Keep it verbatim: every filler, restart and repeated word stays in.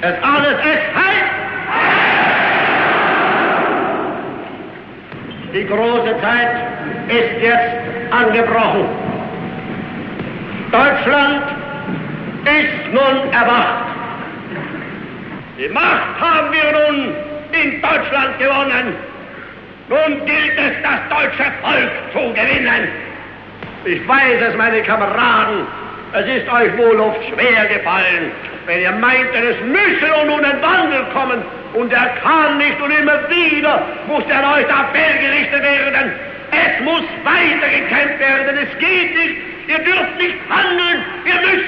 Es alles ist Heil! Die große Zeit ist jetzt angebrochen. Deutschland ist nun erwacht. Die Macht haben wir nun in Deutschland gewonnen. Nun gilt es, das deutsche Volk zu gewinnen. Ich weiß es, meine Kameraden, es ist euch wohl oft schwer gefallen, wenn ihr meintet, es müsse nun ein Wandel kommen, und er kann nicht, und immer wieder muss der neue Appell gerichtet werden. Es muss weitergekämpft werden, es geht nicht, ihr dürft nicht handeln, ihr müsst